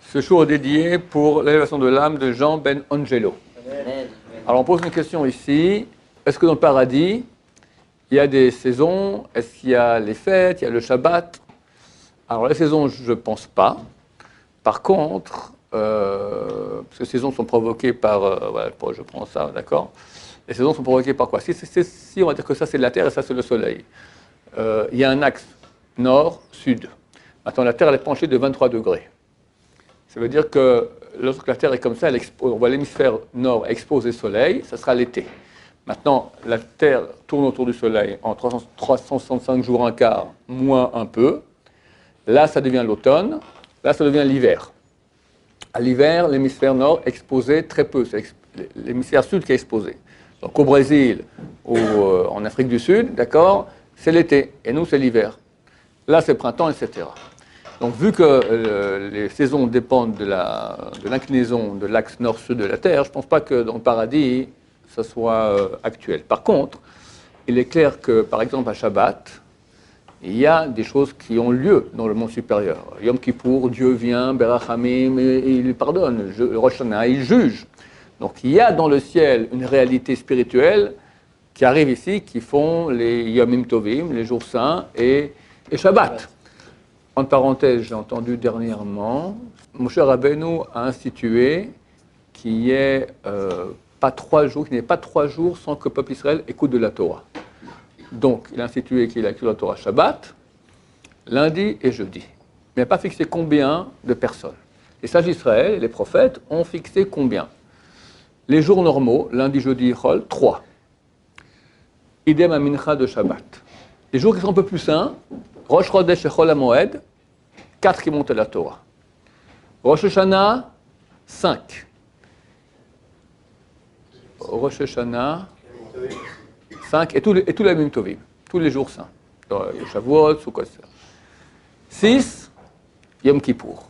Ce jour est dédié pour l'élévation de l'âme de Jean Ben Angelo. Amen. Alors on pose une question ici. Est-ce que dans le paradis, il y a des saisons? Est-ce qu'il y a les fêtes? Il y a le Shabbat? Alors les saisons, je ne pense pas. Par contre, parce que les saisons sont provoquées par... voilà, je prends ça, d'accord? Les saisons sont provoquées par quoi? Si on va dire que ça c'est la Terre et ça c'est le Soleil. Il y a un axe nord-sud. Maintenant la Terre elle est penchée de 23 degrés. Ça veut dire que lorsque la Terre est comme ça, on voit l'hémisphère nord exposer le Soleil, ça sera l'été. Maintenant, la Terre tourne autour du Soleil en 365 jours un quart, moins un peu. Là, ça devient l'automne. Là, ça devient l'hiver. À l'hiver, l'hémisphère nord exposé très peu. C'est l'hémisphère sud qui est exposé. Donc au Brésil ou en Afrique du Sud, d'accord, c'est l'été. Et nous, c'est l'hiver. Là, c'est le printemps, etc. Donc, vu que les saisons dépendent de l'inclinaison de l'axe nord-sud de la Terre, je ne pense pas que dans le paradis, ça soit actuel. Par contre, il est clair que, par exemple, à Shabbat, il y a des choses qui ont lieu dans le monde supérieur. Yom Kippour, Dieu vient, Berachamim, et il pardonne. Rosh Hashanah, il juge. Donc, il y a dans le ciel une réalité spirituelle qui arrive ici, qui font les Yomim Tovim, les jours saints, et Shabbat. En parenthèse, j'ai entendu dernièrement, Moshe Rabbeinu a institué qu'il n'y ait pas 3 jours sans que le peuple Israël écoute de la Torah. Donc, il a institué qu'il a écouté la Torah Shabbat, lundi et jeudi. Mais il n'a pas fixé combien de personnes. Les sages d'Israël et les prophètes ont fixé combien? Les jours normaux, lundi, jeudi, Chol, 3. Idem à Mincha de Shabbat. Les jours qui sont un peu plus saints, Rosh Chodesh et Chol HaMoed, 4 qui montent à la Torah. Rosh Hashanah, 5. Rosh Hashanah, 5 et tous les Yomim Tovim, tous les jours saints. Shavuot, Sukkot. 6, Yom Kippour.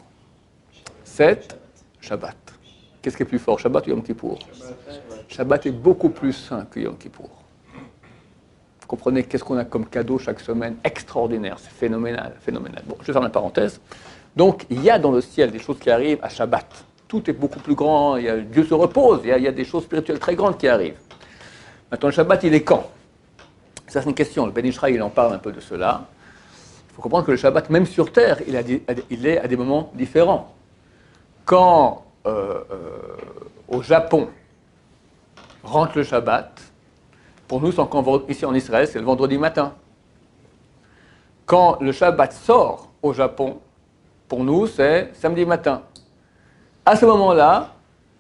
7, Shabbat. Qu'est-ce qui est plus fort, Shabbat ou Yom Kippour? Shabbat est beaucoup plus saint que Yom Kippour. Vous comprenez qu'est-ce qu'on a comme cadeau chaque semaine? Extraordinaire, c'est phénoménal, phénoménal. Bon, je vais faire la parenthèse. Donc, il y a dans le ciel des choses qui arrivent à Shabbat. Tout est beaucoup plus grand, Dieu se repose, il y a des choses spirituelles très grandes qui arrivent. Maintenant, le Shabbat, il est quand? Ça, c'est une question. Le Ben Ishraï, il en parle un peu de cela. Il faut comprendre que le Shabbat, même sur Terre, il est à des moments différents. Quand, au Japon, rentre le Shabbat, pour nous, ici en Israël, c'est le vendredi matin. Quand le Shabbat sort au Japon, pour nous, c'est samedi matin. À ce moment-là,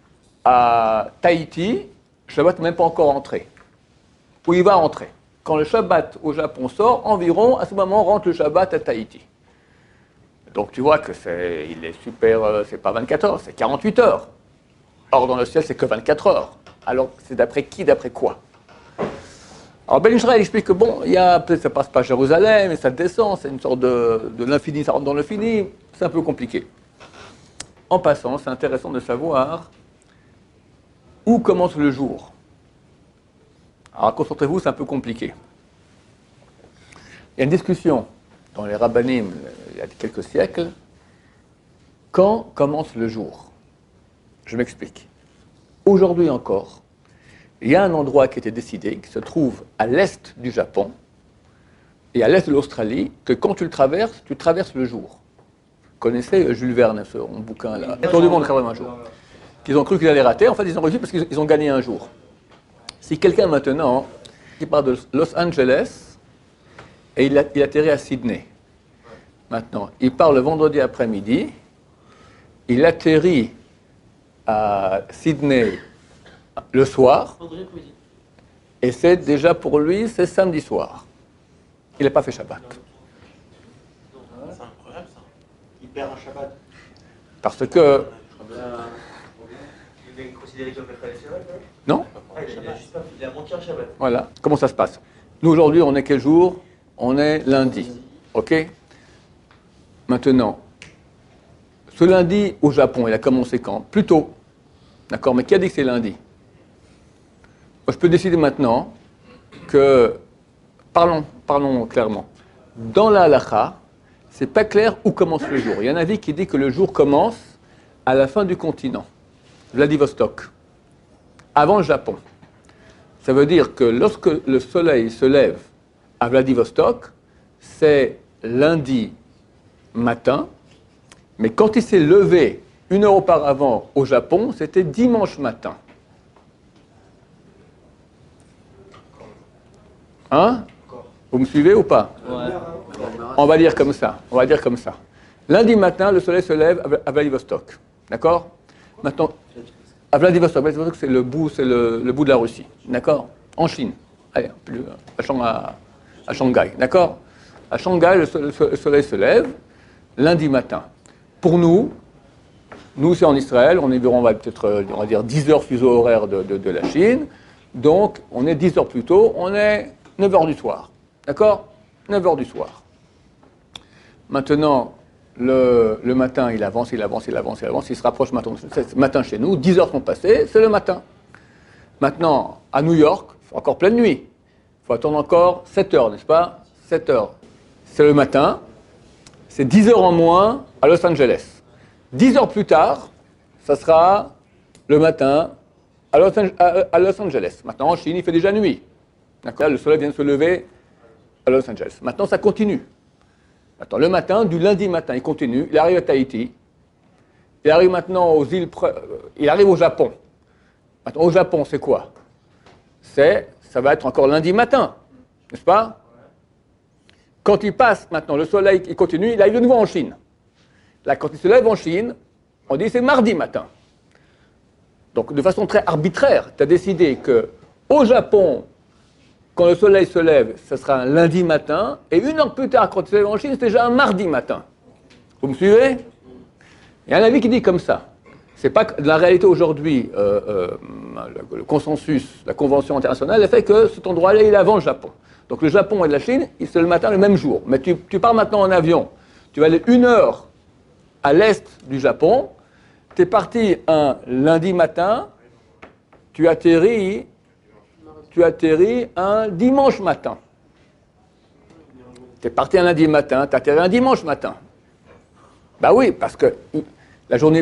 à Tahiti, le Shabbat n'est même pas encore entré. Où il va entrer. Quand le Shabbat au Japon sort, environ, à ce moment, rentre le Shabbat à Tahiti. Donc tu vois que il est super, c'est pas 24 heures, c'est 48 heures. Or, dans le ciel, c'est que 24 heures. Alors, c'est d'après qui, d'après quoi? Alors, Ben Israël explique que bon, peut-être ça passe pas à Jérusalem, et ça descend, c'est une sorte de l'infini, ça rentre dans l'infini, c'est un peu compliqué. En passant, c'est intéressant de savoir où commence le jour. Alors, concentrez-vous, c'est un peu compliqué. Il y a une discussion dans les rabbanim, il y a quelques siècles, quand commence le jour? Je m'explique. Aujourd'hui encore, il y a un endroit qui a été décidé, qui se trouve à l'est du Japon et à l'est de l'Australie, que quand tu traverses le jour. Vous connaissez Jules Verne, son bouquin là, Tour du monde, quand même un jour. Ils ont cru qu'ils allaient rater, en fait ils ont réussi parce qu'ils ont gagné un jour. Si quelqu'un maintenant, qui part de Los Angeles et il atterrit à Sydney, maintenant, il part le vendredi après-midi, il atterrit à Sydney le soir, et c'est déjà pour lui, c'est samedi soir. Il n'a pas fait Shabbat. C'est incroyable ça. Il perd un Shabbat. Parce que... Il est considéré comme le Shabbat? Non. Il a manqué un Shabbat. Voilà. Comment ça se passe? Nous, aujourd'hui, on est quel jour? On est lundi. OK? Maintenant, ce lundi au Japon, il a commencé quand? Plus tôt. D'accord? Mais qui a dit que c'est lundi? Moi, je peux décider maintenant que... Parlons clairement. Dans la halakha, c'est pas clair où commence le jour. Il y a un avis qui dit que le jour commence à la fin du continent, Vladivostok, avant le Japon. Ça veut dire que lorsque le soleil se lève à Vladivostok, c'est lundi matin, mais quand il s'est levé 1 heure auparavant au Japon, c'était dimanche matin. Hein? Vous me suivez ou pas? Ouais. On va dire comme ça. On va dire comme ça. Lundi matin, le soleil se lève à Vladivostok. D'accord? Maintenant, à Vladivostok, c'est le bout de la Russie. D'accord? En Chine. Allez, à Shanghai. D'accord? À Shanghai, le soleil se lève lundi matin. Pour nous, c'est en Israël, on est environ, on va dire 10 heures fuseau horaire de la Chine. Donc, on est 10 heures plus tôt, on est 9 heures du soir. D'accord? 9 heures du soir. Maintenant, le matin, il avance, il se rapproche matin chez nous, 10 heures sont passées, c'est le matin. Maintenant, à New York, il faut encore pleine nuit. Il faut attendre encore 7 heures, n'est-ce pas? 7 heures. C'est le matin, c'est 10 heures en moins à Los Angeles. 10 heures plus tard, ça sera le matin à Los Angeles. Maintenant, en Chine, il fait déjà nuit. D'accord? Le soleil vient de se lever à Los Angeles. Maintenant, ça continue. Attends, le matin, du lundi matin, il continue, il arrive à Tahiti, il arrive maintenant aux îles, il arrive au Japon. Maintenant, au Japon, c'est quoi? Ça va être encore lundi matin, n'est-ce pas? Quand il passe maintenant, le soleil, il continue, il arrive de nouveau en Chine. Là, quand il se lève en Chine, on dit c'est mardi matin. Donc, de façon très arbitraire, tu as décidé qu'au Japon, quand le soleil se lève, ce sera un lundi matin, et 1 heure plus tard, quand il se lève en Chine, c'est déjà un mardi matin. Vous me suivez? Il y a un avis qui dit comme ça. C'est pas que la réalité aujourd'hui, le consensus, la convention internationale, elle fait que cet endroit-là, il est avant le Japon. Donc le Japon et la Chine, c'est le matin, le même jour. Mais tu pars maintenant en avion, tu vas aller 1 heure à l'est du Japon, tu es parti un lundi matin, tu atterris un dimanche matin. Tu es parti un lundi matin, tu atterris un dimanche matin. Ben oui, parce que la journée...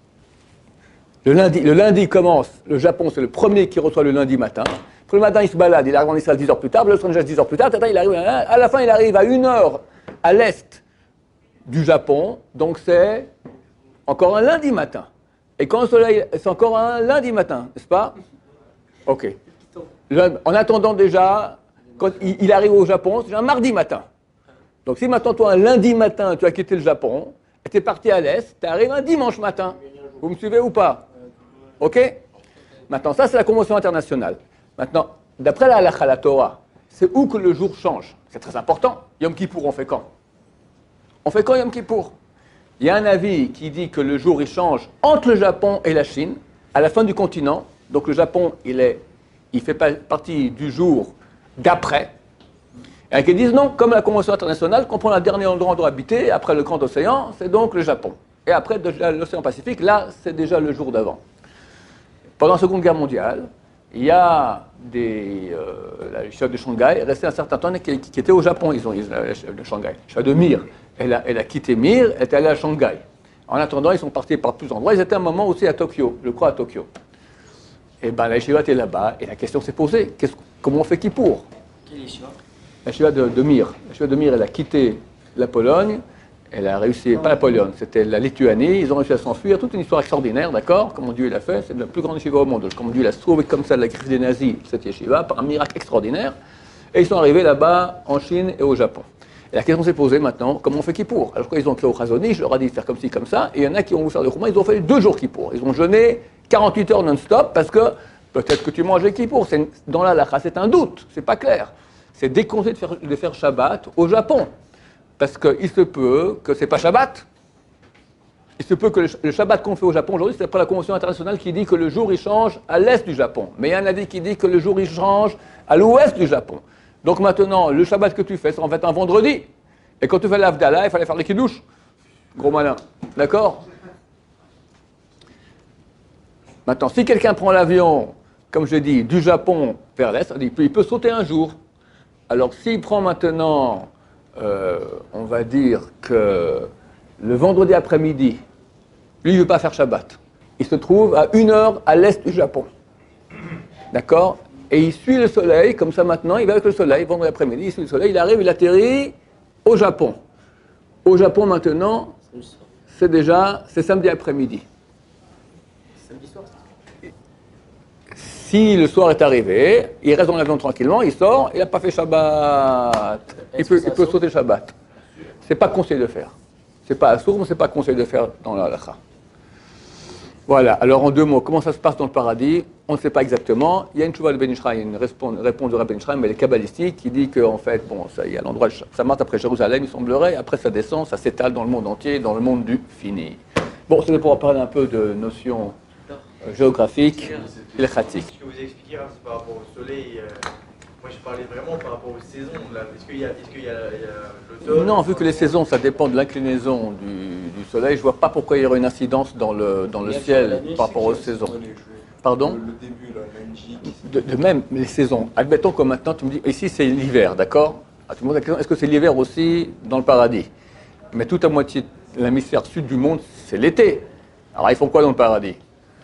Le lundi commence, le Japon c'est le premier qui reçoit le lundi matin. Le matin il se balade, il arrive en Israël 10 heures plus tard, Los Angeles 10 heures plus tard, il arrive, à la fin il arrive à 1 heure à l'est du Japon, donc c'est encore un lundi matin. Et quand le soleil, c'est encore un lundi matin, n'est-ce pas? Ok. En attendant déjà, quand il arrive au Japon, c'est un mardi matin. Donc si maintenant toi un lundi matin, tu as quitté le Japon, et tu es parti à l'est, tu arrives un dimanche matin. Vous me suivez ou pas? Ok? Maintenant, ça c'est la convention internationale. Maintenant, d'après la halakha, la Torah, c'est où que le jour change? C'est très important. Yom Kippour, on fait quand? On fait quand Yom Kippour? Il y a un avis qui dit que le jour il change entre le Japon et la Chine, à la fin du continent. Donc le Japon, il fait partie du jour d'après. Et qui disent non, comme la convention internationale, qu'on prend le dernier endroit où on doit habiter, après le grand océan, c'est donc le Japon. Et après l'océan Pacifique, là, c'est déjà le jour d'avant. Pendant la Seconde Guerre mondiale, il y a la yeshiva de Shanghai est restée un certain temps qui était au Japon, ils de Shanghai. La yeshiva de Mir, elle a quitté Mir, elle est allée à Shanghai. En attendant, ils sont partis par plusieurs endroits. Ils étaient un moment aussi à Tokyo, je crois à Tokyo. Et bien la yeshiva était là-bas, et la question s'est posée, comment on fait Kippour? Quelle yeshiva? La yeshiva de Mir. La yeshiva de Mir, elle a quitté la Pologne, elle a réussi, pas la Pologne, c'était la Lituanie, ils ont réussi à s'enfuir, toute une histoire extraordinaire, d'accord? Comment Dieu l'a fait, c'est la plus grande yeshiva au monde. Comment Dieu l'a sauvé comme ça de la griffe des nazis, cette yeshiva, par un miracle extraordinaire. Et ils sont arrivés là-bas, en Chine et au Japon. Et la question s'est posée maintenant, comment on fait Kippour? Alors qu'ils ont créé au Chazoni, je leur ai dit de faire comme ci, comme ça, et il y en a qui ont voulu faire le Khouma, ils ont fait 2 jours Kippour. Ils ont jeûné 48 heures non-stop, parce que peut-être que tu manges les Kippour. Dans la halakha, c'est un doute, c'est pas clair. C'est déconseillé de faire Shabbat au Japon. Parce qu'il se peut que ce n'est pas Shabbat. Il se peut que le Shabbat qu'on fait au Japon aujourd'hui, c'est après la Convention internationale qui dit que le jour il change à l'est du Japon. Mais il y a un avis qui dit que le jour il change à l'ouest du Japon. Donc maintenant, le Shabbat que tu fais, c'est en fait un vendredi. Et quand tu fais l'Avdallah, il fallait faire les kiddush. Gros malin. D'accord? Maintenant, si quelqu'un prend l'avion, comme je dis, du Japon vers l'est, il peut sauter un jour. Alors s'il prend maintenant... on va dire que le vendredi après-midi, Lui, il ne veut pas faire Shabbat. Il se trouve à 1 heure à l'est du Japon. D'accord? Et il suit le soleil, comme ça maintenant, il va avec le soleil, vendredi après-midi, il suit le soleil, il arrive, il atterrit au Japon. Au Japon maintenant, c'est samedi après-midi. Samedi soir. Si le soir est arrivé, il reste dans l'avion tranquillement, il sort, il n'a pas fait Shabbat. Il peut sauter Shabbat. C'est pas conseillé de faire. C'est pas assourd, mais c'est pas conseillé de faire dans la halakha. Voilà, alors en 2 mots, comment ça se passe dans le paradis? On ne sait pas exactement. Il y a une chouva de Ben Ishraï, une réponse de Rabbi Ben Ishraï, mais elle est kabbalistique, qui dit qu'en fait, bon, ça, il y a l'endroit, ça marche après Jérusalem, il semblerait, après ça descend, ça s'étale dans le monde entier, dans le monde du fini. Bon, c'est pour parler un peu de notions géographiques et khatiques. Ce que vous expliquez, hein, c'est par rapport au soleil. Moi, je parlais vraiment par rapport aux saisons. Là. Est-ce qu'il y a l'automne? Non, vu que les saisons, ça dépend de l'inclinaison du soleil, je ne vois pas pourquoi il y aurait une incidence dans le ciel par rapport aux saisons. Pardon? Le début, là, magique. De même, les saisons. Admettons que maintenant, tu me dis, ici c'est l'hiver, d'accord? Tu me poses la question, est-ce que c'est l'hiver aussi dans le paradis? Mais tout à moitié, l'hémisphère sud du monde, c'est l'été. Alors, ils font quoi dans le paradis?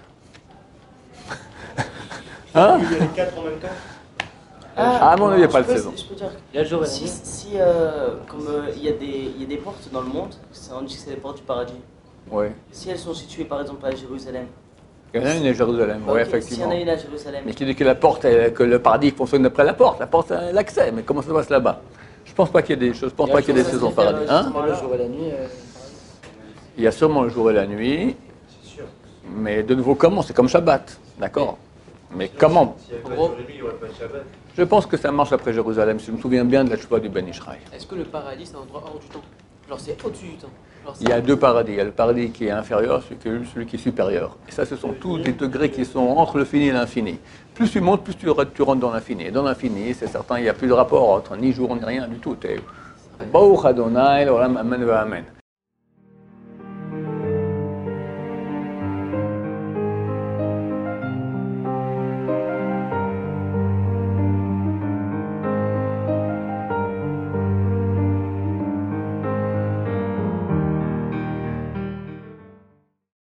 Hein? Il y a les 4 en même temps? À mon avis, il n'y a pas de saison. Je peux dire, Il y a le jour et la si, nuit. si comme il y a des portes dans le monde, on dit que c'est les portes du paradis. Oui. Si elles sont situées par exemple à Jérusalem. Il y en a une à Jérusalem, oui, Ok, effectivement. S'il y en a une à Jérusalem. Mais qui dit que la porte, que le paradis fonctionne après la porte c'est l'accès. Mais comment ça se passe là-bas? Je pense pas qu'il y ait des choses, je pense pas qu'il y ait des saisons au paradis. Hein? Le jour et la nuit. Il y a sûrement le jour et la nuit, C'est sûr. mais de nouveau, comment? C'est comme Shabbat, d'accord? Mais comment? S'il n'y avait En pas gros- de jour et nuit, il n'y aurait pas de Shabbat. Je pense que ça marche après Jérusalem, si je me souviens bien de la chouva du Ben Ishraï. Est-ce que le paradis, c'est un endroit hors du temps? Genre, c'est au-dessus du temps. Genre, Il y a 2 paradis. Il y a le paradis qui est inférieur, celui qui est supérieur. Et ça, ce sont tous des degrés qui sont entre le fini et l'infini. Plus tu montes, plus tu rentres dans l'infini. Et dans l'infini, c'est certain, il n'y a plus de rapport entre ni jour ni rien du tout. Baruch Adonai, l'olam amen va amen.